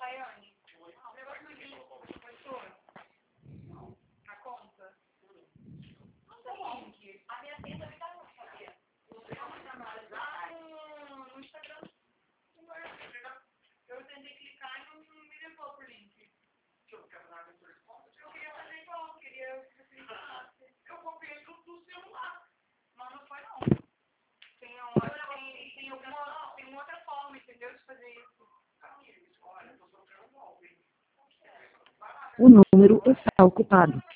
Tayane, o negócio do link foi sua? A conta? Não tem link. A minha tenda me dá não sabia. Você não trabalha no Instagram. Eu tentei clicar e não me levou pro link. Eu quero dar a resposta. Eu queria fazer igual, eu queria que você clicasse. Eu copiei tudo do celular. Mas não foi não. Tem uma outra forma, entendeu? De fazer isso. O número está ocupado.